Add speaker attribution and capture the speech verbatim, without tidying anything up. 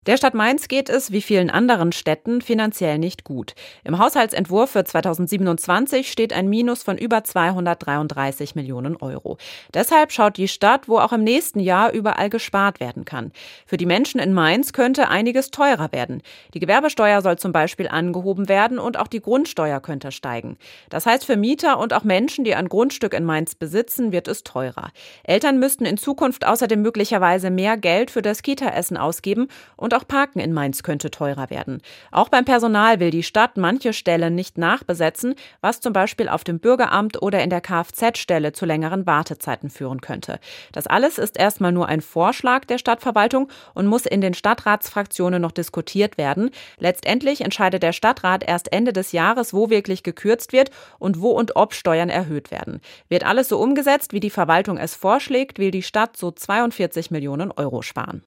Speaker 1: Der Stadt Mainz geht es, wie vielen anderen Städten, finanziell nicht gut. Im Haushaltsentwurf für zweitausendsiebenundzwanzig steht ein Minus von über zweihundertdreiunddreißig Millionen Euro. Deshalb schaut die Stadt, wo auch im nächsten Jahr überall gespart werden kann. Für die Menschen in Mainz könnte einiges teurer werden. Die Gewerbesteuer soll zum Beispiel angehoben werden und auch die Grundsteuer könnte steigen. Das heißt, für Mieter und auch Menschen, die ein Grundstück in Mainz besitzen, wird es teurer. Eltern müssten in Zukunft außerdem möglicherweise mehr Geld für das Kita-Essen ausgeben und auch Parken in Mainz könnte teurer werden. Auch beim Personal will die Stadt manche Stellen nicht nachbesetzen, was zum Beispiel auf dem Bürgeramt oder in der Kfz-Stelle zu längeren Wartezeiten führen könnte. Das alles ist erstmal nur ein Vorschlag der Stadtverwaltung und muss in den Stadtratsfraktionen noch diskutiert werden. Letztendlich entscheidet der Stadtrat erst Ende des Jahres, wo wirklich gekürzt wird und wo und ob Steuern erhöht werden. Wird alles so umgesetzt, wie die Verwaltung es vorschlägt, will die Stadt so zweiundvierzig Millionen Euro sparen.